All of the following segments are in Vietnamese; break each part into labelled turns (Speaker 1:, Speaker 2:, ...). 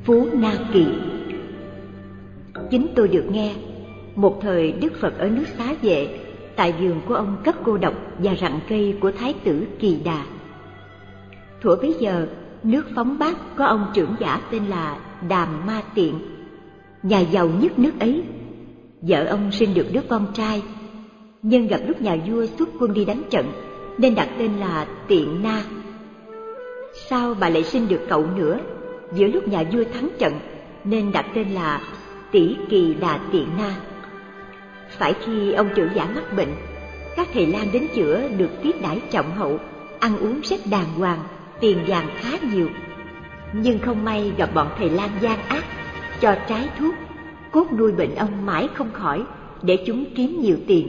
Speaker 1: Phú Na Kỳ. Chính tôi được nghe, một thời Đức Phật ở nước Xá Vệ, tại vườn của ông cất cô độc và rặng cây của Thái tử Kỳ Đà. Thuở bấy giờ, nước Phóng Bát có ông trưởng giả tên là Đàm Ma Tiện, nhà giàu nhất nước ấy. Vợ ông sinh được đứa con trai, nhưng gặp lúc nhà vua xuất quân đi đánh trận nên đặt tên là Tiện Na. Sau bà lại sinh được cậu nữa, giữa lúc nhà vua thắng trận nên đặt tên là Tỷ Kỳ Đà Tiện Na. Phải khi ông trưởng giả mắc bệnh, các thầy lang đến chữa được tiếp đãi trọng hậu, ăn uống rất đàng hoàng, tiền vàng khá nhiều. Nhưng không may gặp bọn thầy lang gian ác, cho trái thuốc, cốt nuôi bệnh ông mãi không khỏi, để chúng kiếm nhiều tiền.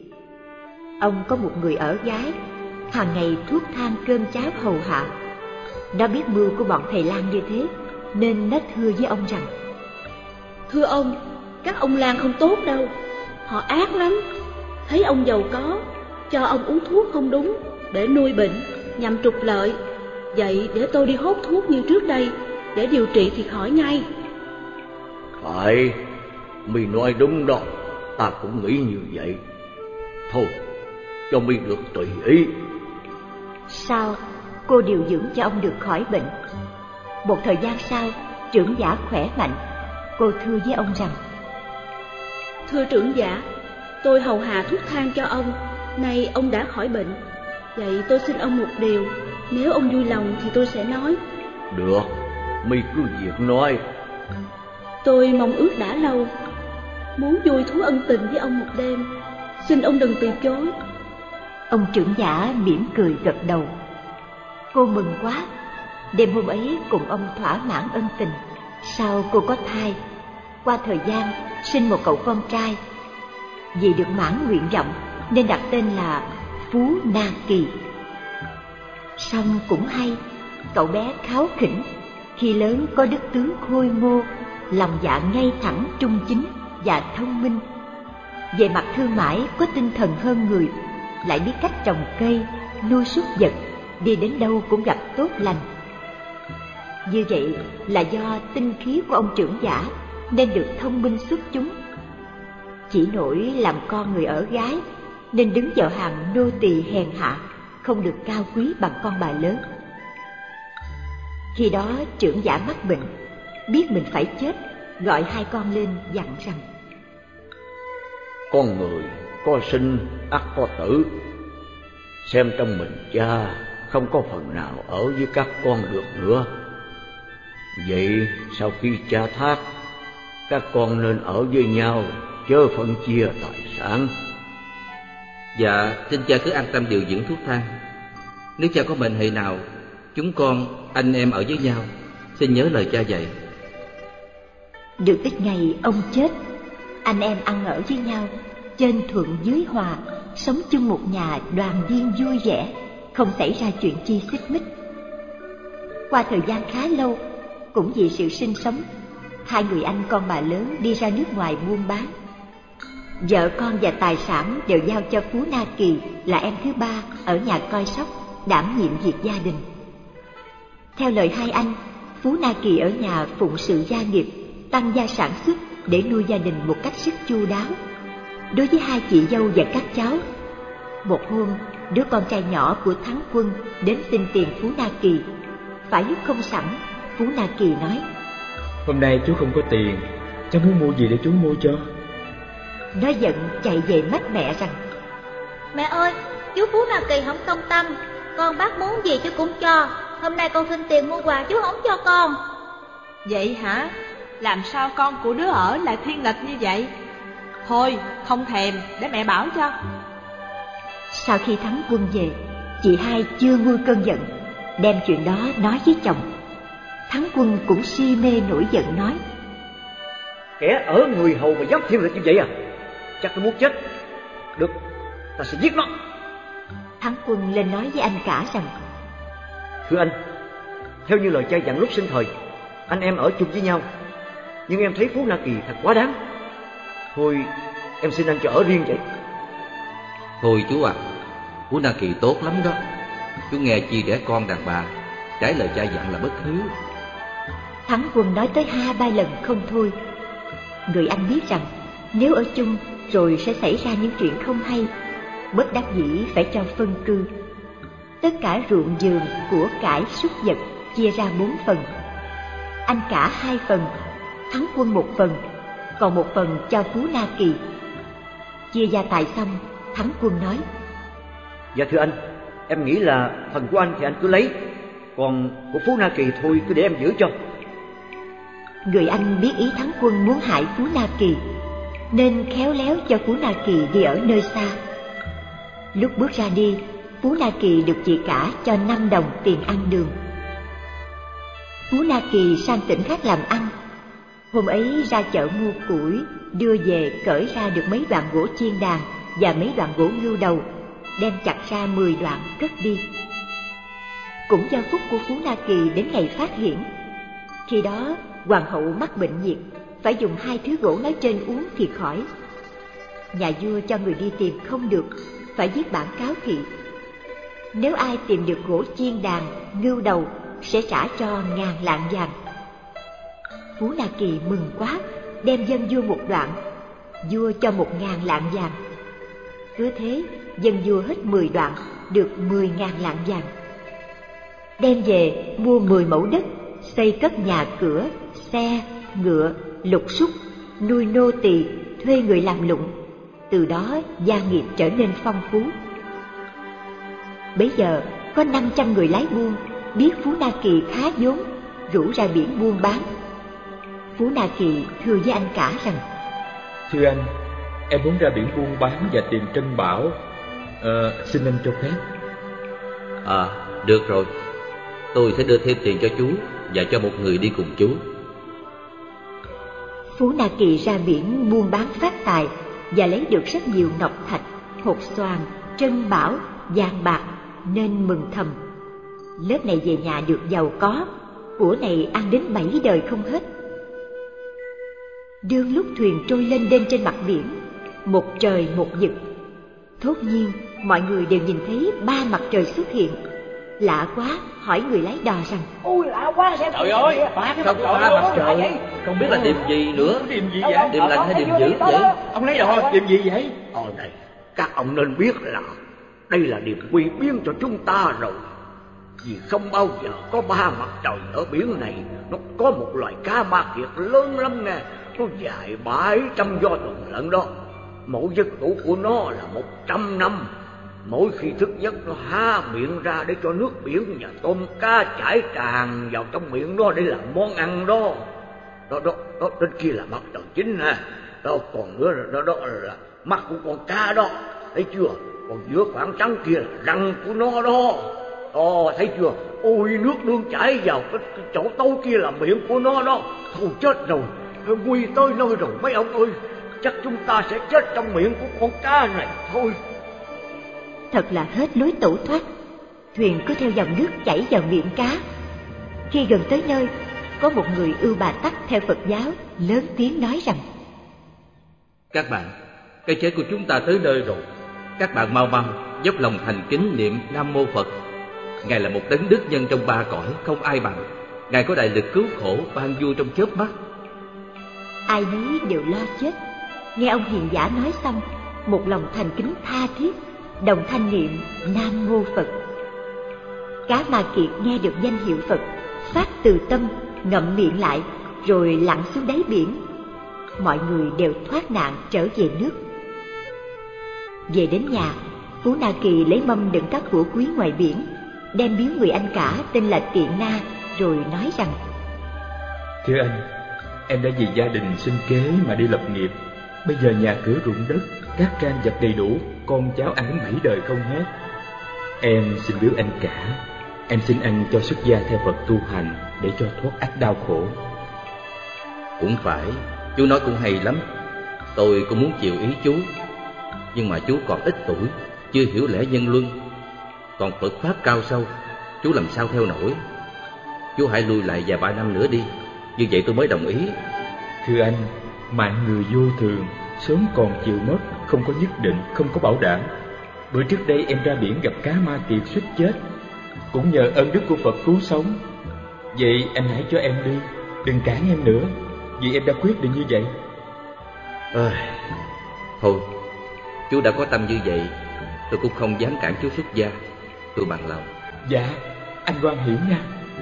Speaker 1: Ông có một người ở gái, hàng ngày thuốc thang cơm cháo hầu hạ. Nó biết mưu của bọn thầy lang như thế, nên nó thưa với ông rằng:
Speaker 2: Thưa ông, các ông lang không tốt đâu, họ ác lắm. Thấy ông giàu có, cho ông uống thuốc không đúng, để nuôi bệnh, nhằm trục lợi. Vậy để tôi đi hốt thuốc như trước đây, để điều trị thì khỏi ngay.
Speaker 3: Phải, mi nói đúng đó, ta cũng nghĩ như vậy. Thôi, cho mi được tùy ý.
Speaker 1: Sau, cô điều dưỡng cho ông được khỏi bệnh. Một thời gian sau, trưởng giả khỏe mạnh. Cô thưa với ông rằng:
Speaker 2: Thưa trưởng giả, tôi hầu hạ thuốc thang cho ông, nay ông đã khỏi bệnh. Vậy tôi xin ông một điều, nếu ông vui lòng thì tôi sẽ nói.
Speaker 3: Được, mi cứ việc nói.
Speaker 2: Tôi mong ước đã lâu, muốn vui thú ân tình với ông một đêm, xin ông đừng từ chối.
Speaker 1: Ông trưởng giả mỉm cười gật đầu. Cô mừng quá. Đêm hôm ấy cùng ông thỏa mãn ân tình. Sau cô có thai, qua thời gian sinh một cậu con trai. Vì được mãn nguyện vọng nên đặt tên là Phú Na Kỳ. Song cũng hay, cậu bé kháu khỉnh, khi lớn có đức tướng khôi ngô, lòng dạ ngay thẳng trung chính và thông minh. Về mặt thương mại có tinh thần hơn người, lại biết cách trồng cây, nuôi súc vật, đi đến đâu cũng gặp tốt lành. Như vậy là do tinh khí của ông trưởng giả nên được thông minh xuất chúng. Chỉ nổi làm con người ở gái nên đứng vào hàng nô tỳ hèn hạ, không được cao quý bằng con bà lớn. Khi đó trưởng giả mắc bệnh, biết mình phải chết, gọi hai con lên dặn rằng:
Speaker 3: Con người có sinh ắt có tử, xem trong mình cha không có phần nào ở với các con được nữa. Vậy sau khi cha thác, các con nên ở với nhau, chớ phân chia tài sản.
Speaker 4: Dạ, xin cha cứ an tâm điều dưỡng thuốc thang. Nếu cha có mệnh hệ nào, chúng con, anh em ở với nhau, xin nhớ lời cha dạy.
Speaker 1: Được ít ngày ông chết, anh em ăn ở với nhau, trên thuận dưới hòa, sống chung một nhà đoàn viên vui vẻ, không xảy ra chuyện chi xích mích. Qua thời gian khá lâu, cũng vì sự sinh sống, hai người anh con bà lớn đi ra nước ngoài buôn bán. Vợ con và tài sản đều giao cho Phú Na Kỳ là em thứ ba ở nhà coi sóc, đảm nhiệm việc gia đình. Theo lời hai anh, Phú Na Kỳ ở nhà phụng sự gia nghiệp, tăng gia sản xuất để nuôi gia đình một cách rất chu đáo. Đối với hai chị dâu và các cháu, một hôm đứa con trai nhỏ của Thắng Quân đến xin tiền Phú Na Kỳ. Phải lúc không sẵn, Phú Na Kỳ nói:
Speaker 5: Hôm nay chú không có tiền, cháu muốn mua gì để chú mua cho.
Speaker 1: Nó giận chạy về mách mẹ rằng:
Speaker 6: Mẹ ơi, chú Phú Na Kỳ không công tâm, con bác muốn gì chú cũng cho. Hôm nay con xin tiền mua quà chú không cho con.
Speaker 7: Vậy hả? Làm sao con của đứa ở lại thiên nghịch như vậy? Thôi, không thèm, để mẹ bảo cho.
Speaker 1: Sau khi Thắng Quân về, chị hai chưa nguôi cơn giận, đem chuyện đó nói với chồng. Thắng Quân cũng si mê nổi giận nói:
Speaker 8: Kẻ ở người hầu mà dám thiên nghịch như vậy à? Chắc nó muốn chết. Được, ta sẽ giết nó.
Speaker 1: Thắng Quân lên nói với anh cả rằng:
Speaker 8: Thưa anh, theo như lời cha dặn lúc sinh thời, anh em ở chung với nhau, nhưng em thấy Phú Na Kỳ thật quá đáng. Thôi em xin anh cho ở riêng vậy.
Speaker 4: Thôi chú à, Phú Na Kỳ tốt lắm đó. Chú nghe chi đẻ con đàn bà, trái lời cha dặn là bất hiếu.
Speaker 1: Thắng Quân nói tới 2-3 lần không thôi. Người anh biết rằng nếu ở chung rồi sẽ xảy ra những chuyện không hay, bất đắc dĩ phải cho phân cư. Tất cả ruộng vườn, của cải, súc vật chia ra 4 phần. Anh cả 2 phần, Thắng Quân 1 phần, còn 1 phần cho Phú Na Kỳ. Chia gia tài xong, Thắng Quân nói:
Speaker 8: Dạ thưa anh, em nghĩ là phần của anh thì anh cứ lấy, còn của Phú Na Kỳ thôi cứ để em giữ cho.
Speaker 1: Người anh biết ý Thắng Quân muốn hại Phú Na Kỳ, nên khéo léo cho Phú Na Kỳ đi ở nơi xa. Lúc bước ra đi, Phú Na Kỳ được chị cả cho 5 đồng tiền ăn đường. Phú Na Kỳ sang tỉnh khác làm ăn. Hôm ấy ra chợ mua củi, đưa về cởi ra được mấy đoạn gỗ chiên đàn và mấy đoạn gỗ ngưu đầu, đem chặt ra 10 đoạn cất đi. Cũng do phúc của Phú Na Kỳ đến ngày phát hiển. Khi đó hoàng hậu mắc bệnh nhiệt, phải dùng 2 thứ gỗ nói trên uống thì khỏi. Nhà vua cho người đi tìm không được, phải viết bản cáo thị. Nếu ai tìm được gỗ chiên đàn, ngưu đầu sẽ trả cho 1000 lạng vàng. Phú Na Kỳ mừng quá, đem dâng vua 1 đoạn, vua cho 1000 lạng vàng. Cứ thế dâng vua hết 10 đoạn, được 10.000 lạng vàng. Đem về mua 10 mẫu đất, xây cất nhà cửa, xe, ngựa, lục súc, nuôi nô tỳ, thuê người làm lụng. Từ đó gia nghiệp trở nên phong phú. Bấy giờ có 500 người lái buôn biết Phú Na Kỳ khá vốn, rủ ra biển buôn bán. Phú Na Kỳ thưa với anh cả rằng:
Speaker 5: Thưa anh, em muốn ra biển buôn bán và tìm trân bảo. Xin anh cho phép.
Speaker 4: Được rồi. Tôi sẽ đưa thêm tiền cho chú và cho một người đi cùng chú.
Speaker 1: Phú Na Kỳ ra biển buôn bán phát tài và lấy được rất nhiều ngọc thạch, hột xoàn, trân bảo, vàng bạc, nên mừng thầm. Lớp này về nhà được giàu có, của này ăn đến 7 đời không hết. Đương lúc thuyền trôi lên đên trên mặt biển, một trời một vực. Thốt nhiên mọi người đều nhìn thấy 3 mặt trời xuất hiện. Lạ quá, hỏi người lái đò rằng:
Speaker 9: Ôi lạ quá, xem
Speaker 3: trời ơi,
Speaker 9: sao có 3 mặt trời?
Speaker 4: Không biết là điềm gì nữa.
Speaker 5: Điềm gì vậy?
Speaker 4: Điềm lành hay điềm dữ vậy?
Speaker 5: Ông lấy đò điềm gì vậy?
Speaker 3: Này, các ông nên biết là đây là điềm quy biến cho chúng ta rồi. Vì không bao giờ có 3 mặt trời ở biển này. Nó có một loài cá ma kiệt lớn lắm nè, nó dài 700 do tuần lận đó. Mỗi giấc ngủ của nó là 100 năm. Mỗi khi thức giấc nó há miệng ra để cho nước biển và tôm cá chảy tràn vào trong miệng nó để làm món ăn đó. Đó bên kia là mặt trời chính nè. Đó còn nữa đó là mắt của con cá đó, thấy chưa? Còn giữa khoảng trắng kia là răng của nó đó. Thấy chưa? Ôi, nước đương chảy vào cái chỗ tối kia là miệng của nó đó. Thôi chết rồi, nguy tới nơi rồi mấy ông ơi. Chắc chúng ta sẽ chết trong miệng của con cá này thôi.
Speaker 1: Thật là hết lối tẩu thoát. Thuyền cứ theo dòng nước chảy vào miệng cá. Khi gần tới nơi, có một người Ưu Bà Tắc theo Phật giáo lớn tiếng nói rằng:
Speaker 4: Các bạn, cái chết của chúng ta tới nơi rồi. Các bạn mau dốc lòng thành kính niệm Nam Mô Phật. Ngài là một đấng đức nhân trong 3 cõi, không ai bằng. Ngài có đại lực cứu khổ, ban vui trong chớp mắt.
Speaker 1: Ai nấy đều lo chết. Nghe ông hiền giả nói xong, một lòng thành kính tha thiết, đồng thanh niệm Nam Mô Phật. Cá ma kiệt nghe được danh hiệu Phật, phát từ tâm, ngậm miệng lại, rồi lặn xuống đáy biển. Mọi người đều thoát nạn trở về nước. Về đến nhà, Phú Na Kỳ lấy mâm đựng các của quý ngoài biển, đem biếu người anh cả tên là Tiện Na, rồi nói rằng:
Speaker 5: Thưa anh, em đã vì gia đình sinh kế mà đi lập nghiệp. Bây giờ nhà cửa ruộng đất, các trang vật đầy đủ, con cháu ăn đến 7 đời không hết. Em xin biếu anh cả. Em xin anh cho xuất gia theo Phật tu hành để cho thoát ách đau khổ.
Speaker 4: Cũng phải, chú nói cũng hay lắm. Tôi cũng muốn chiều ý chú, nhưng mà chú còn ít tuổi, chưa hiểu lẽ nhân luân. Còn Phật Pháp cao sâu, chú làm sao theo nổi. Chú hãy lui lại vài 3 năm nữa đi, như vậy tôi mới đồng ý.
Speaker 5: Thưa anh, mạng người vô thường, sớm còn chiều mất, không có nhất định, không có bảo đảm. Bữa trước đây em ra biển gặp cá ma kiệt suýt chết, cũng nhờ ơn đức của Phật cứu sống. Vậy anh hãy cho em đi, đừng cản em nữa, vì em đã quyết định như vậy.
Speaker 4: Thôi, chú đã có tâm như vậy, tôi cũng không dám cản chú xuất gia. Tôi bằng lòng.
Speaker 5: Dạ, anh hoan hỉ nha.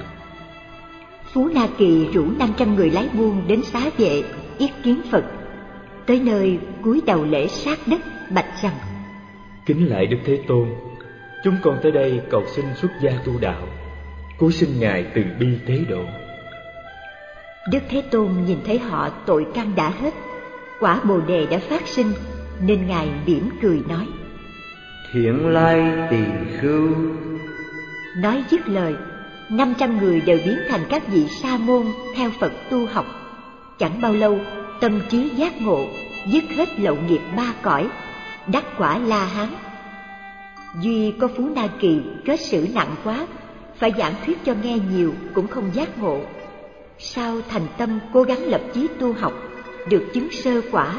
Speaker 1: Phú Na Kỳ rủ 500 người lái buôn đến Xá Vệ yết kiến Phật. Tới nơi cúi đầu lễ sát đất, bạch rằng:
Speaker 5: Kính lạy Đức Thế Tôn, chúng con tới đây cầu xin xuất gia tu đạo, cúi xin Ngài từ bi tế độ.
Speaker 1: Đức Thế Tôn nhìn thấy họ tội căn đã hết, quả Bồ Đề đã phát sinh, nên Ngài mỉm cười nói:
Speaker 8: Thiện lai tỳ khưu.
Speaker 1: Nói dứt lời, 500 người đều biến thành các vị sa môn theo Phật tu học. Chẳng bao lâu, tâm trí giác ngộ, dứt hết lậu nghiệp 3 cõi, đắc quả La Hán. Duy có Phú Na Kỳ kết xử nặng quá, phải giảng thuyết cho nghe nhiều cũng không giác ngộ. Sau thành tâm cố gắng lập chí tu học, được chứng sơ quả.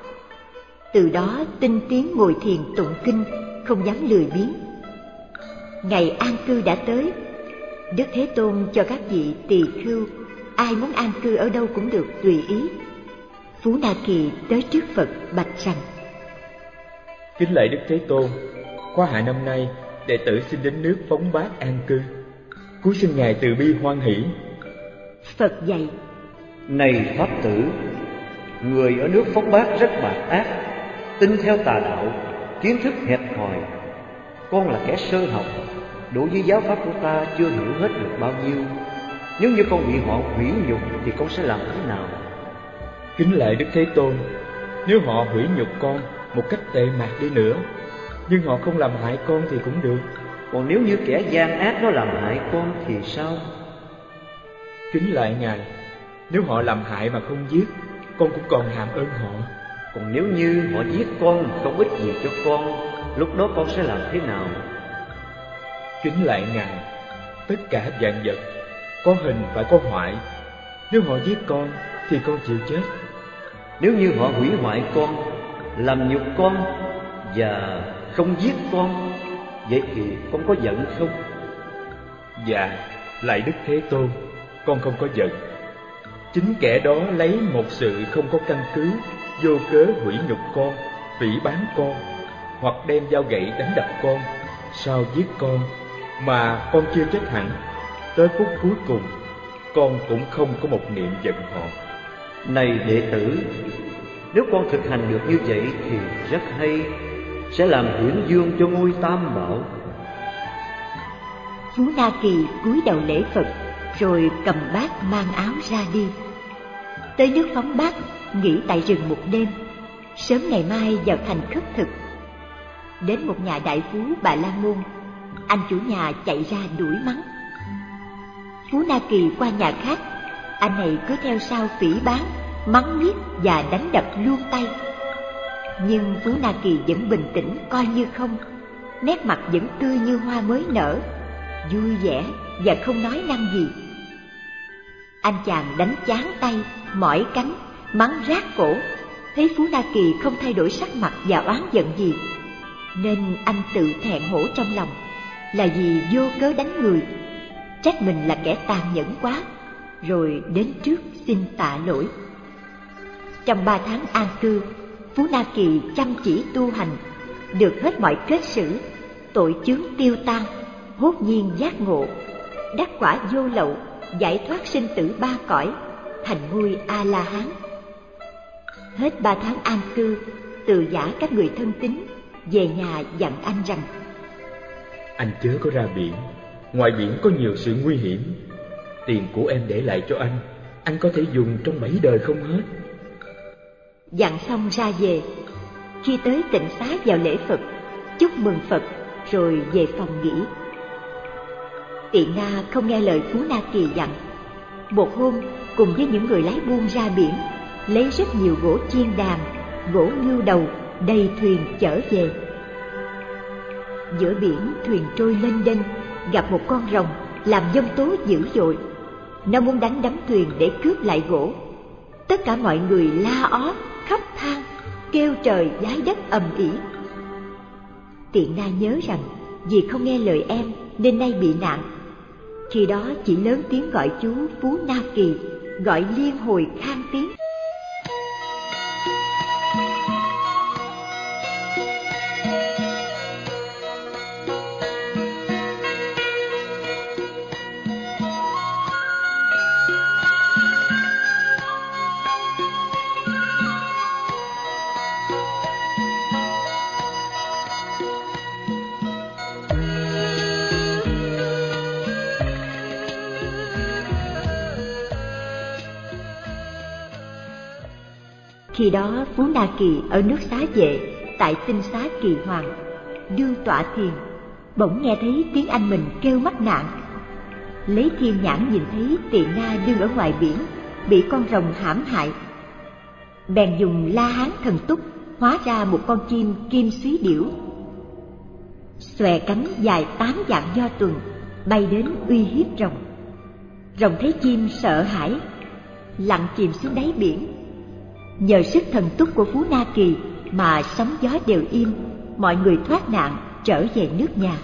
Speaker 1: Từ đó tinh tiến ngồi thiền tụng kinh, không dám lười biếng. Ngày an cư đã tới, Đức Thế Tôn cho các vị tỳ khưu, ai muốn an cư ở đâu cũng được tùy ý. Phú Na Kỳ tới trước Phật bạch rằng:
Speaker 5: Kính lạy Đức Thế Tôn, khóa hạ năm nay đệ tử xin đến nước Phóng Bát an cư, cúi xin Ngài từ bi hoan hỷ.
Speaker 1: Phật dạy:
Speaker 8: Này Pháp tử, người ở nước Phóng Bát rất bạc ác, tin theo tà đạo, kiến thức hẹp hòi. Con là kẻ sơ học, đối với giáo pháp của ta chưa hiểu hết được bao nhiêu. Nếu như con bị họ hủy nhục thì con sẽ làm thế nào?
Speaker 5: Kính lạy Đức Thế Tôn, nếu họ hủy nhục con một cách tệ mạc đi nữa, nhưng họ không làm hại con thì cũng được.
Speaker 8: Còn nếu như kẻ gian ác nó làm hại con thì sao?
Speaker 5: Kính lạy Ngài, nếu họ làm hại mà không giết, con cũng còn hàm ơn họ.
Speaker 8: Còn nếu như họ giết con không ích gì cho con, lúc đó con sẽ làm thế nào?
Speaker 5: Kính lạy Ngài, tất cả vạn vật có hình phải có hoại. Nếu họ giết con thì con chịu chết.
Speaker 8: Nếu như họ hủy hoại con, làm nhục con và không giết con, vậy thì con có giận không?
Speaker 5: Dạ, lạy Đức Thế Tôn, con không có giận. Chính kẻ đó lấy một sự không có căn cứ, vô cớ hủy nhục con, phỉ báng con, hoặc đem dao gậy đánh đập con, sau giết con, mà con chưa chết hẳn. Tới phút cuối cùng, con cũng không có một niệm giận họ.
Speaker 8: Này đệ tử, nếu con thực hành được như vậy thì rất hay, sẽ làm hiển dương cho ngôi Tam Bảo.
Speaker 1: Phú Na Kỳ cúi đầu lễ Phật, rồi cầm bát mang áo ra đi. Tới nước Phóng Bát, nghỉ tại rừng một đêm, sớm ngày mai vào thành khất thực. Đến một nhà đại phú Bà La Môn, anh chủ nhà chạy ra đuổi mắng. Phú Na Kỳ qua nhà khác, anh này cứ theo sau phỉ báng, mắng nhiếc và đánh đập luôn tay. Nhưng Phú Na Kỳ vẫn bình tĩnh coi như không, nét mặt vẫn tươi như hoa mới nở, vui vẻ và không nói năng gì. Anh chàng đánh chán tay, mỏi cánh, mắng rát cổ. Thấy Phú Na Kỳ không thay đổi sắc mặt và oán giận gì, nên anh tự thẹn hổ trong lòng, là vì vô cớ đánh người, trách mình là kẻ tàn nhẫn quá, rồi đến trước xin tạ lỗi. Trong 3 tháng an cư, Phú Na Kỳ chăm chỉ tu hành, được hết mọi kết xử, tội chướng tiêu tan, hốt nhiên giác ngộ, đắc quả vô lậu, giải thoát sinh tử 3 cõi, thành ngôi A La Hán. Hết 3 tháng an cư, từ giả các người thân tín về nhà dặn anh rằng:
Speaker 5: Anh chớ có ra biển, ngoài biển có nhiều sự nguy hiểm. Tiền của em để lại cho anh có thể dùng trong 7 đời không hết.
Speaker 1: Dặn xong ra về. Khi tới Tịnh Xá vào lễ Phật, chúc mừng Phật, rồi về phòng nghỉ. Tiện Na không nghe lời Phú Na Kỳ dặn. Một hôm, cùng với những người lái buôn ra biển, lấy rất nhiều gỗ chiên đàn, gỗ ngưu đầu, đầy thuyền chở về. Giữa biển, thuyền trôi lênh đênh, gặp một con rồng làm giông tố dữ dội. Nó muốn đánh đắm thuyền để cướp lại gỗ. Tất cả mọi người la ó, khóc than, kêu trời vái đất ầm ĩ. Tiện Na nhớ rằng vì không nghe lời em nên nay bị nạn. Khi đó chỉ lớn tiếng gọi chú Phú Na Kỳ, gọi liên hồi khang tiếng. Khi đó Phú Na Kỳ ở nước Xá Vệ tại Tinh Xá Kỳ Hoàng đương tọa thiền, bỗng nghe thấy tiếng anh mình kêu mắc nạn. Lấy thiên nhãn nhìn thấy Tỳ Na đương ở ngoài biển bị con rồng hãm hại, bèn dùng La Hán thần túc hóa ra một con chim kim xúy điểu, xòe cánh dài 8 vạn do tuần bay đến uy hiếp rồng. Rồng thấy chim sợ hãi, lặn chìm xuống đáy biển. Nhờ sức thần túc của Phú Na Kỳ mà sóng gió đều im, mọi người thoát nạn trở về nước nhà.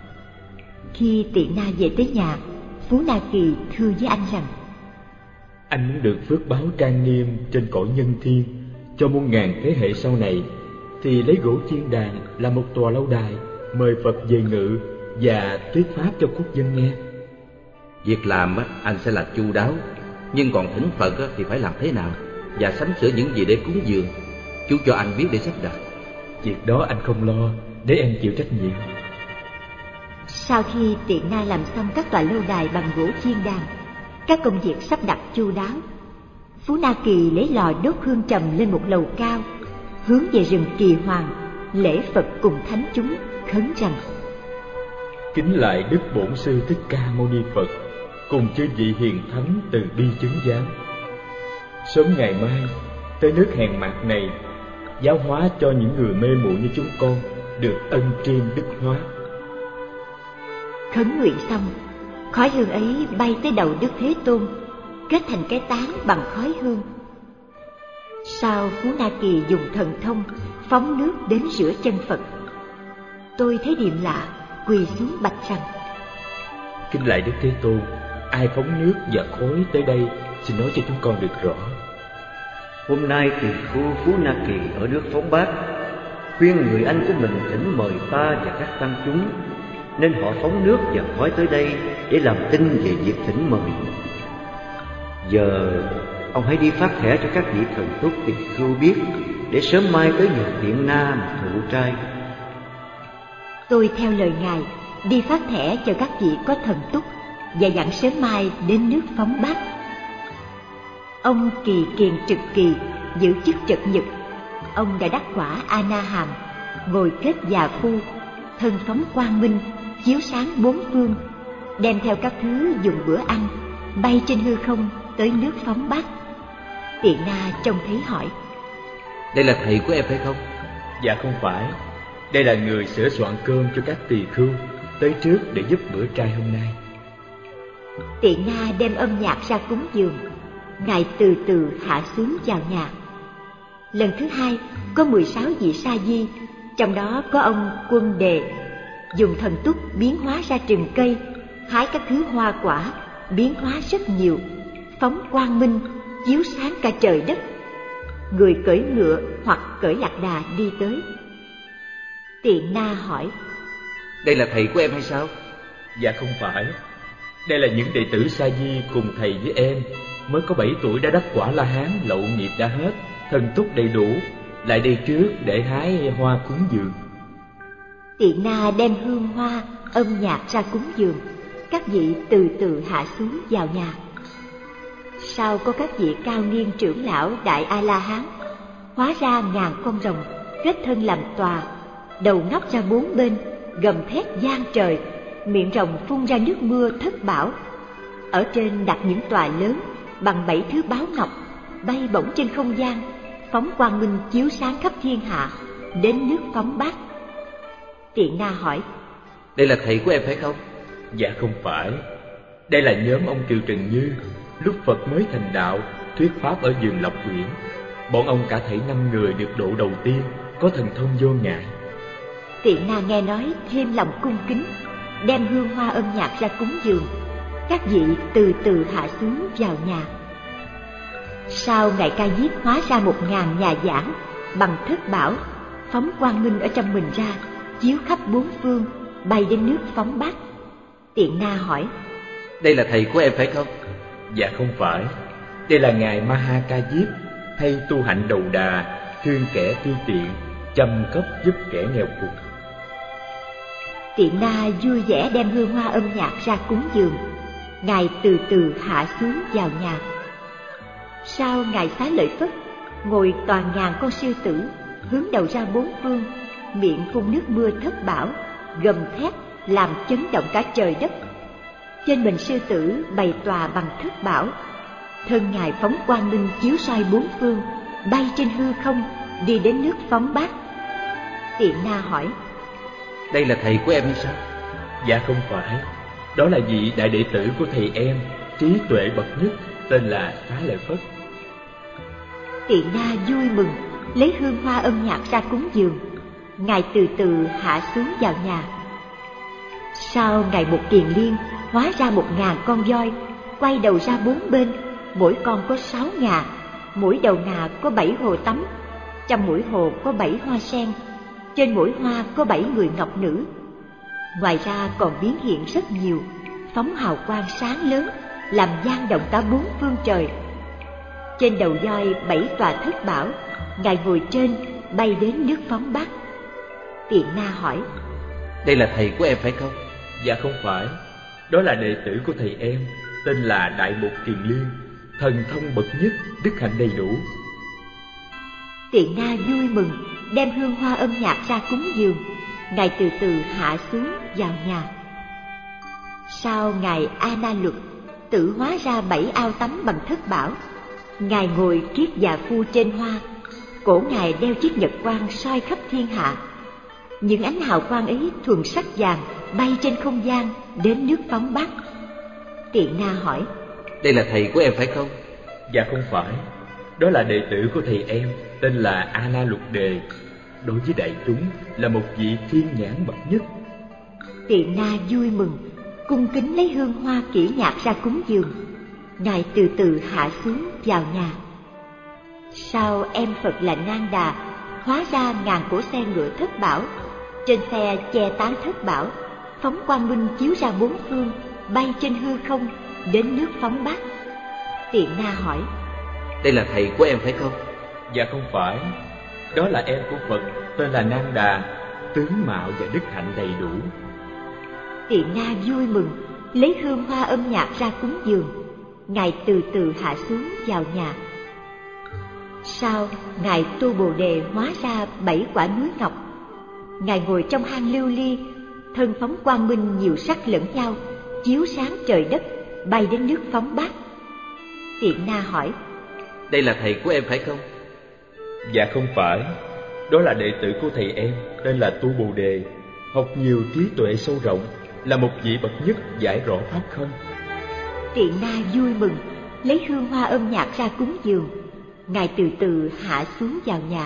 Speaker 1: Khi Tỳ Na về tới nhà, Phú Na Kỳ thưa với anh rằng:
Speaker 5: anh muốn được phước báo trang nghiêm trên cõi nhân thiên cho muôn ngàn thế hệ sau này, thì lấy gỗ chiên đàn làm một tòa lâu đài, mời Phật về ngự và thuyết pháp cho quốc dân nghe.
Speaker 4: Việc làm anh sẽ làm chu đáo, nhưng còn thỉnh Phật thì phải làm thế nào và sắm sửa những gì để cúng dường, chú cho anh biết để sắp đặt.
Speaker 5: Việc đó anh không lo, để em chịu trách nhiệm.
Speaker 1: Sau khi Tỳ Na làm xong các tòa lâu đài bằng gỗ chiên đàn, các công việc sắp đặt chu đáo, Phú Na Kỳ lấy lò đốt hương trầm lên một lầu cao, hướng về rừng Kỳ Hoàng lễ Phật cùng thánh chúng, khấn rằng:
Speaker 5: kính lại Đức Bổn Sư Thích Ca Mâu Ni Phật cùng chư vị hiền thánh từ bi chứng giám. Sớm ngày mai tới nước hèn mạt này, giáo hóa cho những người mê muội như chúng con được ân tri đức hóa.
Speaker 1: Khấn nguyện xong, khói hương ấy bay tới đầu Đức Thế Tôn, kết thành cái tán bằng khói hương. Sau Phú Na Kỳ dùng thần thông phóng nước đến rửa chân Phật. Tôi thấy điềm lạ, quỳ xuống bạch rằng:
Speaker 5: kính lạy Đức Thế Tôn, ai phóng nước và khói tới đây, xin nói cho chúng con được rõ.
Speaker 8: Hôm nay tỳ phu Phú Na Kỳ ở nước Phóng Bát khuyên người anh của mình thỉnh mời ta và các tăng chúng, nên họ phóng nước và khói tới đây để làm tin về việc thỉnh mời. Giờ ông hãy đi phát thẻ cho các vị thần túc tỳ khưu biết, để sớm mai tới nhà Tiện Na mà thụ trai.
Speaker 1: Tôi theo lời ngài đi phát thẻ cho các vị có thần túc và dặn sớm mai đến nước Phóng Bát. Ông Kỳ Kiền Trực Kỳ giữ chức Trật Nhật. Ông đã đắc quả A Na Hàm, ngồi kết già phu, thân phóng quang minh, chiếu sáng bốn phương, đem theo các thứ dùng bữa ăn, bay trên hư không tới nước Phóng Bát. Tỳ Na trông thấy hỏi:
Speaker 4: đây là thầy của em phải không?
Speaker 5: Dạ không phải, đây là người sửa soạn cơm cho các tỳ khưu tới trước để giúp bữa trai hôm nay.
Speaker 1: Tỳ Na đem âm nhạc ra cúng dường. Ngài từ từ hạ xuống vào nhà. Lần thứ hai có 16 vị sa di, trong đó có ông Quân Đề, dùng thần túc biến hóa ra rừng cây, hái các thứ hoa quả, biến hóa rất nhiều, phóng quang minh, chiếu sáng cả trời đất. Người cưỡi ngựa hoặc cưỡi lạc đà đi tới. Tỳ Na hỏi:
Speaker 4: đây là thầy của em hay sao?
Speaker 5: Dạ không phải, đây là những đệ tử sa di cùng thầy với em, mới có 7 tuổi đã đắc quả La Hán, lậu nghiệp đã hết, thần túc đầy đủ, lại đây trước để hái hoa cúng dường.
Speaker 1: Tỳ Na đem hương hoa, âm nhạc ra cúng dường. Các vị từ từ hạ xuống vào nhà. Sau có các vị cao niên trưởng lão Đại A La Hán, hóa ra ngàn con rồng, kết thân làm tòa, đầu ngóc ra bốn bên, gầm thét vang trời, miệng rồng phun ra nước mưa thất bảo. Ở trên đặt những tòa lớn bằng 7 thứ báo ngọc, bay bổng trên không gian, phóng quang minh chiếu sáng khắp thiên hạ, đến nước Phóng Bát. Tỳ Na hỏi:
Speaker 4: đây là thầy của em phải không?
Speaker 5: Dạ không phải, đây là nhóm ông Kiều Trần Như, lúc Phật mới thành đạo, thuyết pháp ở vườn Lộc Uyển. Bọn ông cả thảy 5 người được độ đầu tiên, có thần thông vô ngại.
Speaker 1: Tỳ Na nghe nói thêm lòng cung kính, đem hương hoa âm nhạc ra cúng dường. Các vị từ từ hạ xuống vào nhà. Sau Ngài Ca Diếp hóa ra 1000 nhà giảng bằng thất bảo, phóng quang minh ở trong mình ra, chiếu khắp bốn phương, bay đến nước phóng Bắc. Tiện Na hỏi:
Speaker 4: Đây là thầy của em phải không?
Speaker 5: Dạ không phải. Đây là Ngài Maha Ca Diếp, hay tu hạnh đầu đà, thương kẻ tiêu tiện, chăm cấp giúp kẻ nghèo cùng.
Speaker 1: Tiện Na vui vẻ đem hương hoa âm nhạc ra cúng dường. Ngài từ từ hạ xuống vào nhà. Sau Ngài Xá Lợi Phất ngồi toàn ngàn con sư tử, hướng đầu ra bốn phương, miệng phun nước mưa thất bảo, gầm thét làm chấn động cả trời đất. Trên mình sư tử bày tòa bằng thất bảo, thân Ngài phóng quang minh chiếu soi bốn phương, bay trên hư không, đi đến nước phóng Bắc. Tiện Na hỏi:
Speaker 4: Đây là thầy của em hay sao?
Speaker 5: Dạ không phải. Đó là vị đại đệ tử của thầy em, trí tuệ bậc nhất, tên là Xá Lợi Phất.
Speaker 1: Tiện Na vui mừng, lấy hương hoa âm nhạc ra cúng dường. Ngài từ từ hạ xuống vào nhà. Sau Ngài Một Kiền Liên hóa ra 1000 con voi, quay đầu ra bốn bên, mỗi con có 6 ngà, mỗi đầu ngà có 7 hồ tắm, trong mỗi hồ có 7 hoa sen, trên mỗi hoa có 7 người ngọc nữ. Ngoài ra còn biến hiện rất nhiều, phóng hào quang sáng lớn, làm vang động cả bốn phương trời. Trên đầu voi 7 tòa thất bảo, Ngài ngồi trên, bay đến nước phóng Bắc. Tiện Na hỏi:
Speaker 4: Đây là thầy của em phải không?
Speaker 5: Dạ không phải. Đó là đệ tử của thầy em, tên là Đại Một Kiền Liên, thần thông bậc nhất, đức hạnh đầy đủ.
Speaker 1: Tiện Na vui mừng, đem hương hoa âm nhạc ra cúng dường. Ngài từ từ hạ xuống vào nhà. Sau Ngài A Na Luật tự hóa ra 7 ao tắm bằng thất bảo. Ngài ngồi kiết già phu trên hoa, cổ Ngài đeo chiếc nhật quang soi khắp thiên hạ. Những ánh hào quang ấy thuần sắc vàng, bay trên không gian đến nước phóng Bắc. Tiện Na hỏi:
Speaker 4: Đây là thầy của em phải không?
Speaker 5: Dạ không phải. Đó là đệ tử của thầy em, tên là A Na Luật Đề, đối với đại chúng là một vị thiên nhãn bậc nhất.
Speaker 1: Tiện Na vui mừng, cung kính lấy hương hoa kỹ nhạc ra cúng dường. Ngài từ từ hạ xuống vào nhà. Sau em Phật là Nang Đà hóa ra 1000 cỗ xe ngựa thất bảo, trên xe che tán thất bảo, phóng quang minh chiếu ra bốn phương, bay trên hư không, đến nước phóng Bắc. Tiện Na hỏi:
Speaker 4: Đây là thầy của em phải không?
Speaker 5: Dạ không phải. Đó là em của Phật, tên là Nang Đà, tướng mạo và đức hạnh đầy đủ.
Speaker 1: Tiện Na vui mừng, lấy hương hoa âm nhạc ra cúng dường. Ngài từ từ hạ xuống vào nhà. Sau Ngài Tu Bồ Đề hóa ra 7 quả núi ngọc. Ngài ngồi trong hang lưu ly, thân phóng quang minh nhiều sắc lẫn nhau, chiếu sáng trời đất, bay đến nước phóng Bắc. Tiện Na hỏi:
Speaker 4: Đây là thầy của em phải không?
Speaker 5: Dạ không phải. Đó là đệ tử của thầy em, tên là Tu Bồ Đề, học nhiều trí tuệ sâu rộng, là một vị bậc nhất giải rõ pháp không.
Speaker 1: Tiện Na vui mừng, lấy hương hoa âm nhạc ra cúng dường. Ngài từ từ hạ xuống vào nhà.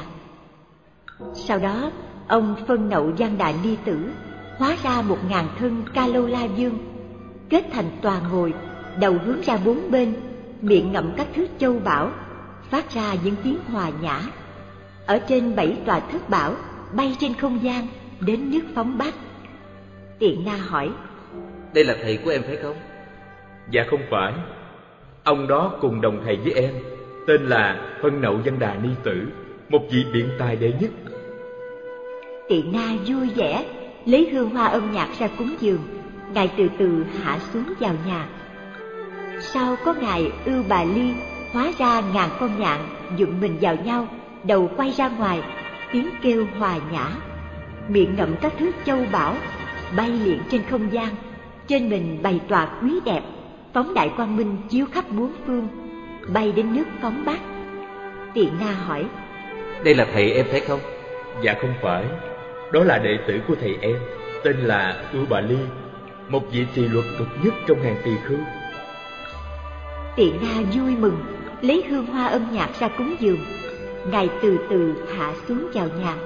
Speaker 1: Sau đó ông Phân Nậu Văn Đại Ni Tử hóa ra 1000 thân Ca Lô La Dương, kết thành tòa ngồi, đầu hướng ra bốn bên, miệng ngậm các thứ châu bảo, phát ra những tiếng hòa nhã. Ở trên 7 tòa thất bảo, bay trên không gian, đến nước phóng Bắc. Tiện Na hỏi:
Speaker 4: Đây là thầy của em phải không?
Speaker 5: Dạ không phải. Ông đó cùng đồng thầy với em, tên là Phân Nậu Văn Đà Ni Tử, một vị biện tài đệ nhất.
Speaker 1: Tiện Na vui vẻ, lấy hương hoa âm nhạc ra cúng dường. Ngài từ từ hạ xuống vào nhà. Sau có Ngài Ưu Bà Ly hóa ra 1000 con nhạn dựng mình vào nhau, đầu quay ra ngoài, tiếng kêu hòa nhã, miệng ngậm các thứ châu bảo, bay liệng trên không gian, trên mình bày tòa quý đẹp, phóng đại quang minh chiếu khắp bốn phương, bay đến nước phóng Bắc. Tiện Na hỏi:
Speaker 4: Đây là thầy em phải không?
Speaker 5: Dạ không phải. Đó là đệ tử của thầy em, tên là Ưu Bà Ly, một vị trì luật bậc nhất trong hàng tỳ khưu.
Speaker 1: Tiện Na vui mừng, lấy hương hoa âm nhạc ra cúng dường. Ngài từ từ hạ xuống vào nhà.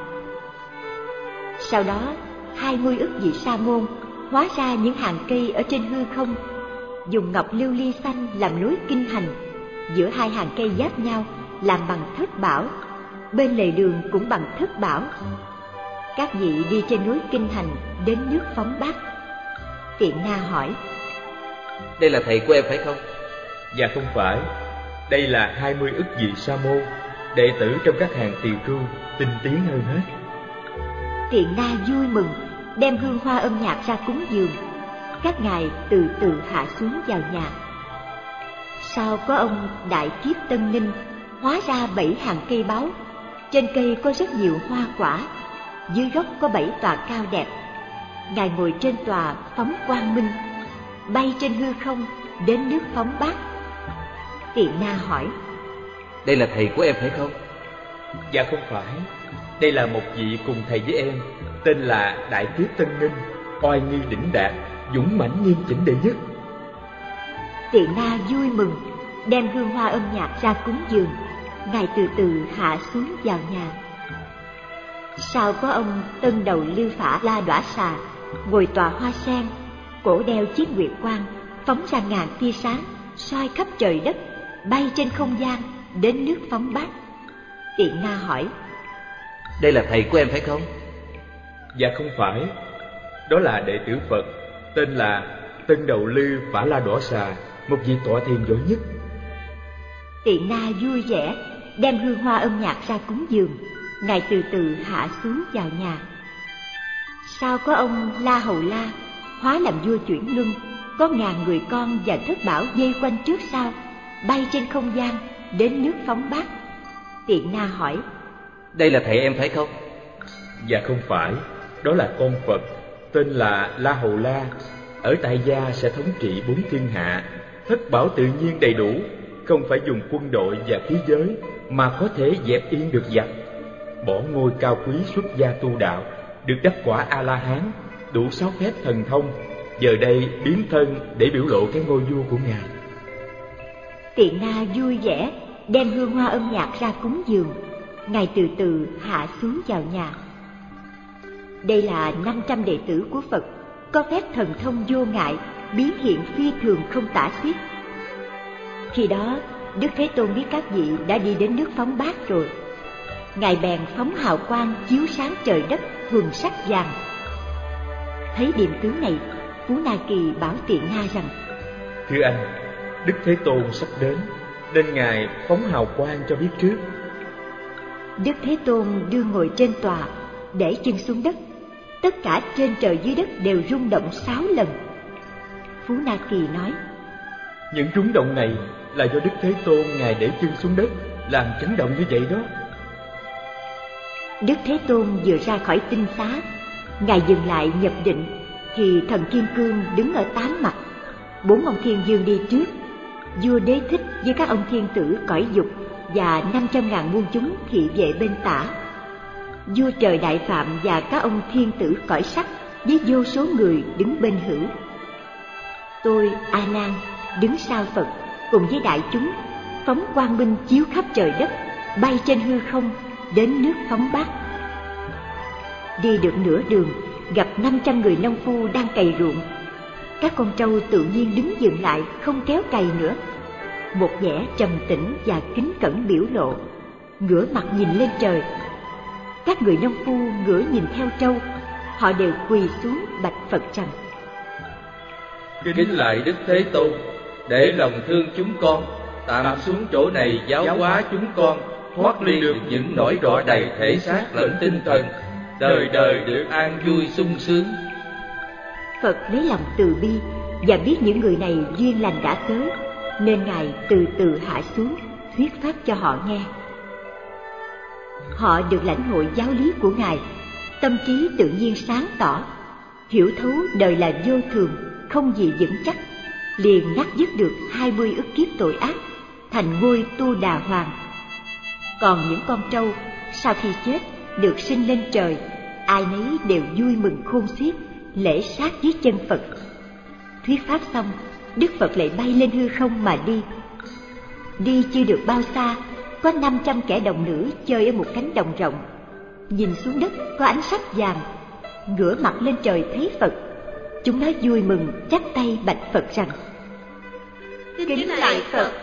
Speaker 1: Sau đó 20 ức vị sa môn hóa ra những hàng cây ở trên hư không, dùng ngọc lưu ly xanh làm lối kinh hành, giữa hai hàng cây giáp nhau làm bằng thất bảo, bên lề đường cũng bằng thất bảo. Các vị đi trên núi Kinh Thành đến nước Phóng Bát. Tiện Na hỏi:
Speaker 4: Đây là thầy của em phải không?
Speaker 5: Dạ không phải. Đây là 20 ức vị sa môn, đệ tử trong các hàng tỳ khưu tinh tiến hơn hết.
Speaker 1: Tiện Na vui mừng, đem hương hoa âm nhạc ra cúng dường. Các ngài từ từ hạ xuống vào nhà. Sau có ông Đại Kiếp Tân Ninh hóa ra 7 hàng cây báu. Trên cây có rất nhiều hoa quả, dưới gốc có 7 tòa cao đẹp. Ngài ngồi trên tòa phóng quang minh, bay trên hư không đến nước Phóng Bát. Tiện Na hỏi:
Speaker 4: Đây là thầy của em phải không?
Speaker 5: Dạ không phải. Đây là một vị cùng thầy với em, tên là Đại Kiếp Tân Ninh, oai nghi đỉnh đạt, dũng mãnh nghiêm chỉnh đệ nhất.
Speaker 1: Tiện Na vui mừng, đem hương hoa âm nhạc ra cúng dường. Ngài từ từ hạ xuống vào nhà. Sau có ông Tân Đầu Lưu Phả La Đỏa Xà ngồi tòa hoa sen, cổ đeo chiếc nguyệt quang, phóng ra ngàn tia sáng, soi khắp trời đất, bay trên không gian đến nước Phóng Bát. Tiện Na hỏi:
Speaker 4: Đây là thầy của em phải không?
Speaker 5: Dạ không phải. Đó là đệ tử Phật, tên là Tân Đầu Lưu Phả La Đỏa Xà, một vị tọa thiền giỏi nhất.
Speaker 1: Tiện Na vui vẻ, đem hương hoa âm nhạc ra cúng dường. Ngài từ từ hạ xuống vào nhà. Sau có ông La Hầu La hóa làm vua chuyển luân, có ngàn người con và thất bảo dây quanh trước sau, bay trên không gian đến nước Phóng Bát. Tiện Na hỏi:
Speaker 4: Đây là thầy em phải không?
Speaker 5: Dạ không phải. Đó là con Phật, tên là La Hầu La, ở tại gia sẽ thống trị 4 thiên hạ, thất bảo tự nhiên đầy đủ, không phải dùng quân đội và khí giới mà có thể dẹp yên được giặc. Bỏ ngôi cao quý xuất gia tu đạo, được đắc quả A-la-hán, đủ 6 phép thần thông, giờ đây biến thân để biểu lộ cái ngôi vua của ngài.
Speaker 1: Tiện Na vui vẻ, đem hương hoa âm nhạc ra cúng dường. Ngài từ từ hạ xuống vào nhà. Đây là 500 đệ tử của Phật, có phép thần thông vô ngại, biến hiện phi thường không tả xiết. Khi đó Đức Thế Tôn biết các vị đã đi đến nước Phóng Bát rồi. Ngài bèn phóng hào quang chiếu sáng trời đất thuần sắc vàng. Thấy điềm tướng này, Phú Na Kỳ bảo Tiện Na rằng:
Speaker 5: Thưa anh, Đức Thế Tôn sắp đến, nên ngài phóng hào quang cho biết trước.
Speaker 1: Đức Thế Tôn đưa ngồi trên tòa, để chân xuống đất. Tất cả trên trời dưới đất đều rung động 6 lần. Phú Na Kỳ nói:
Speaker 5: Những rung động này là do Đức Thế Tôn ngài để chân xuống đất làm chấn động như vậy đó.
Speaker 1: Đức Thế Tôn vừa ra khỏi tinh xá, ngài dừng lại nhập định, thì thần Kim Cương đứng ở 8 mặt, 4 ông thiên vương đi trước, vua Đế Thích với các ông thiên tử cõi dục và 500.000 muôn chúng thị vệ bên tả, vua trời Đại Phạm và các ông thiên tử cõi sắc với vô số người đứng bên hữu. Tôi A Nan đứng sau Phật cùng với đại chúng, phóng quang minh chiếu khắp trời đất, bay trên hư không đến nước Phóng Bát. Đi được nửa đường, gặp 500 người nông phu đang cày ruộng. Các con trâu tự nhiên đứng dừng lại, không kéo cày nữa. Một vẻ trầm tĩnh và kính cẩn biểu lộ, ngửa mặt nhìn lên trời. Các người nông phu ngửa nhìn theo trâu, họ đều quỳ xuống bạch Phật rằng:
Speaker 4: Kính lạy Đức Thế Tôn, để lòng thương chúng con, tạm xuống chỗ này giáo hóa chúng con, thoát ly được những nỗi đọa đầy thể xác lẫn tinh thần, đời đời được an vui sung sướng.
Speaker 1: Phật lấy lòng từ bi và biết những người này duyên lành đã tới, nên ngài từ từ hạ xuống thuyết pháp cho họ nghe. Họ được lãnh hội giáo lý của ngài, tâm trí tự nhiên sáng tỏ, hiểu thấu đời là vô thường, không gì vững chắc, liền ngắt dứt được 20 ức kiếp tội ác, thành ngôi Tu Đà Hoàng. Còn những con trâu sau khi chết được sinh lên trời, ai nấy đều vui mừng khôn xiết, lễ sát dưới chân Phật. Thuyết pháp xong, Đức Phật lại bay lên hư không mà đi. Đi chưa được bao xa, có 500 kẻ đồng nữ chơi ở một cánh đồng rộng. Nhìn xuống đất có ánh sắc vàng, ngửa mặt lên trời thấy Phật. Chúng nó vui mừng chắp tay bạch Phật rằng:
Speaker 2: Kính lạy Phật,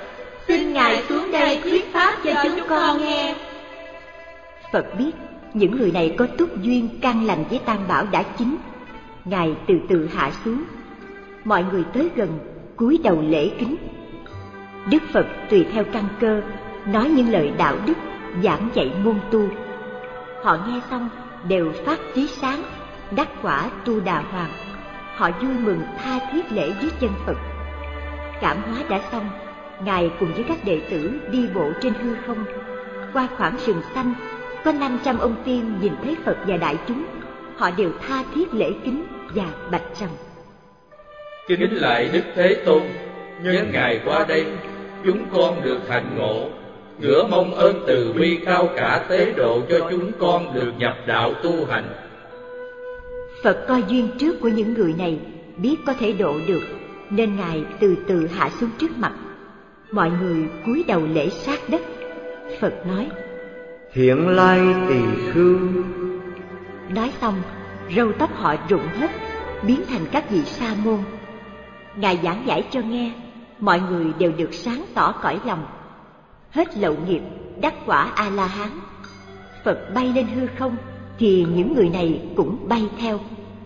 Speaker 2: xin Ngài xuống đây thuyết pháp cho chúng con nghe.
Speaker 1: Phật biết những người này có túc duyên căn lành với Tam Bảo đã chín. Ngài từ từ hạ xuống. Mọi người tới gần, cúi đầu lễ kính. Đức Phật tùy theo căn cơ nói những lời đạo đức, giảng dạy môn tu. Họ nghe xong đều phát trí sáng, đắc quả Tu Đà Hoàng. Họ vui mừng tha thiết lễ dưới chân Phật. Cảm hóa đã xong, Ngài cùng với các đệ tử đi bộ trên hư không. Qua khoảng rừng xanh, có 500 ông tiên nhìn thấy Phật và đại chúng. Họ đều tha thiết lễ kính và bạch rằng:
Speaker 10: Kính lại Đức Thế Tôn, nhân Ngài qua đây, chúng con được hành ngộ, ngửa mong ơn từ bi cao cả tế độ cho chúng con được nhập đạo tu hành.
Speaker 1: Phật coi duyên trước của những người này, biết có thể độ được, nên Ngài từ từ hạ xuống trước mặt. Mọi người cúi đầu lễ sát đất. Phật nói:
Speaker 8: Hiện lai tỳ khưu.
Speaker 1: Nói xong, râu tóc họ rụng hết, biến thành các vị sa môn. Ngài giảng giải cho nghe, mọi người đều được sáng tỏ cõi lòng. Hết lậu nghiệp, đắc quả A-la-hán. Phật bay lên hư không, thì những người này cũng bay theo.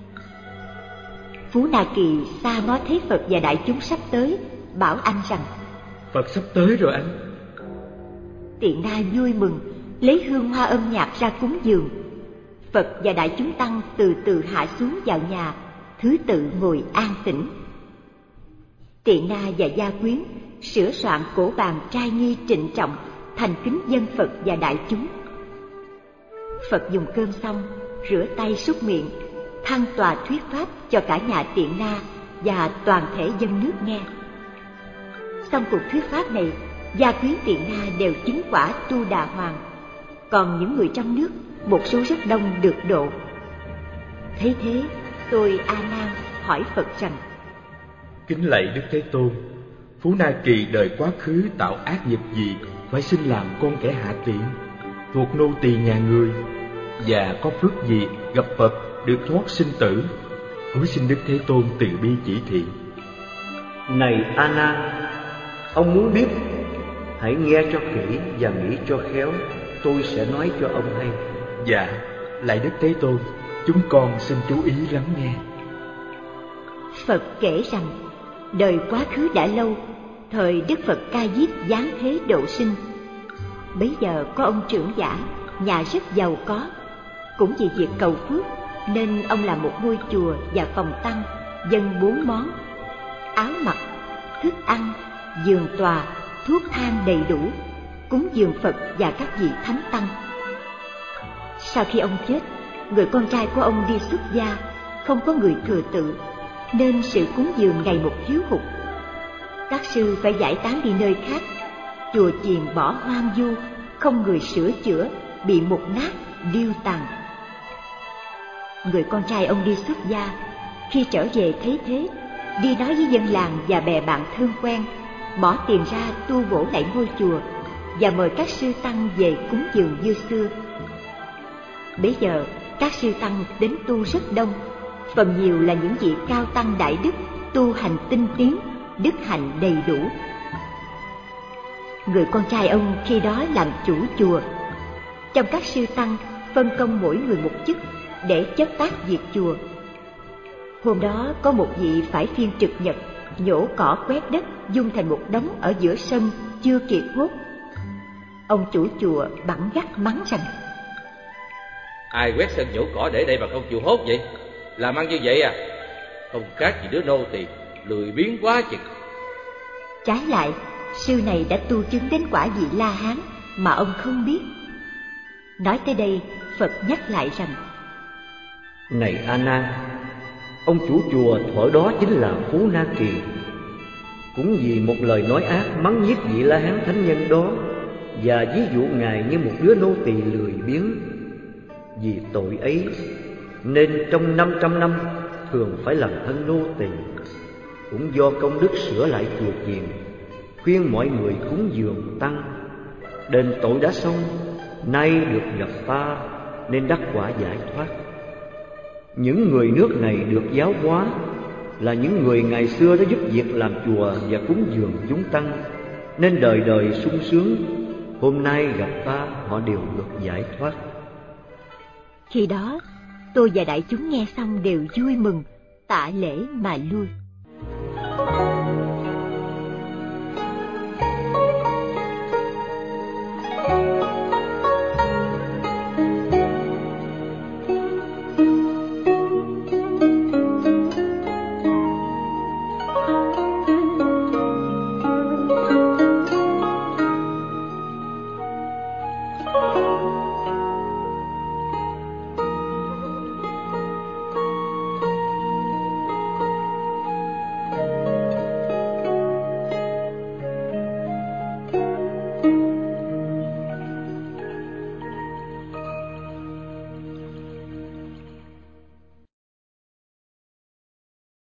Speaker 1: Phú Na Kỳ xa ngó thấy Phật và đại chúng sắp tới, bảo anh rằng:
Speaker 5: Phật sắp tới rồi anh.
Speaker 1: Tiện Na vui mừng, lấy hương hoa âm nhạc ra cúng dường. Phật và đại chúng tăng từ từ hạ xuống vào nhà, thứ tự ngồi an tĩnh. Tiện Na và gia quyến sửa soạn cổ bàn trai nghi trịnh trọng, thành kính dâng Phật và đại chúng. Phật dùng cơm xong, rửa tay súc miệng, thăng tòa thuyết pháp cho cả nhà Tiện Na và toàn thể dân nước nghe. Xong cuộc thuyết pháp này, gia quyến Tiện Na đều chứng quả Tu Đà Hoàng, còn những người trong nước một số rất đông được độ. Thấy thế, tôi A Nan hỏi Phật rằng:
Speaker 5: Kính lạy Đức Thế Tôn, Phú Na Kỳ đời quá khứ tạo ác nghiệp gì phải sinh làm con kẻ hạ tiện, thuộc nô tỳ nhà người, và có phước gì gặp Phật được thoát sinh tử? Cúi xin Đức Thế Tôn từ bi chỉ thị.
Speaker 8: Này A Nan, ông muốn biết, hãy nghe cho kỹ và nghĩ cho khéo, tôi sẽ nói cho ông hay.
Speaker 5: Dạ, lạy Đức Thế Tôn, chúng con xin chú ý lắng nghe.
Speaker 1: Phật kể rằng đời quá khứ đã lâu, thời Đức Phật Ca Diếp giáng thế độ sinh. Bấy giờ có ông trưởng giả, nhà rất giàu có. Cũng vì việc cầu phước nên ông làm một ngôi chùa và phòng tăng, dâng 4 món: áo mặc, thức ăn, giường tòa, thuốc thang đầy đủ, cúng dường Phật và các vị thánh tăng. Sau khi ông chết, người con trai của ông đi xuất gia, không có người thừa tự, nên sự cúng dường ngày một thiếu hụt. Các sư phải giải tán đi nơi khác, chùa chiền bỏ hoang vu, không người sửa chữa, bị mục nát, điêu tàn. Người con trai ông đi xuất gia, khi trở về thấy thế, đi nói với dân làng và bè bạn thân quen, bỏ tiền ra tu bổ lại ngôi chùa và mời các sư tăng về cúng dường như xưa. Bấy giờ các sư tăng đến tu rất đông, phần nhiều là những vị cao tăng đại đức, tu hành tinh tiến, đức hạnh đầy đủ. Người con trai ông khi đó làm chủ chùa. Trong các sư tăng phân công mỗi người một chức để chất tác việc chùa. Hôm đó có một vị phải phiên trực nhật, nhổ cỏ quét đất dung thành một đống ở giữa sân chưa kịp hốt. Ông chủ chùa bẵng gắt mắng rằng:
Speaker 4: Ai quét sân nhổ cỏ để đây mà không chịu hốt vậy? Làm ăn như vậy à? Không khác gì đứa nô tỳ, lười biếng quá chừng.
Speaker 1: Trái lại, sư này đã tu chứng đến quả vị La Hán mà ông không biết. Nói tới đây, Phật nhắc lại rằng:
Speaker 8: Này A Nan, ông chủ chùa thuở đó chính là Phú Na Kỳ. Cũng vì một lời nói ác mắng nhiếc vị La Hán thánh nhân đó, và ví dụ ngài như một đứa nô tỳ lười biếng. Vì tội ấy nên trong 500 năm thường phải làm thân nô tỳ. Cũng do công đức sửa lại chùa chiền, khuyên mọi người cúng dường tăng, đền tội đã xong, nay được gặp ta nên đắc quả giải thoát. Những người nước này được giáo hóa là những người ngày xưa đã giúp việc làm chùa và cúng dường chúng tăng, nên đời đời sung sướng. Hôm nay gặp ta họ đều được giải thoát.
Speaker 1: Khi đó tôi và đại chúng nghe xong đều vui mừng, tạ lễ mà lui.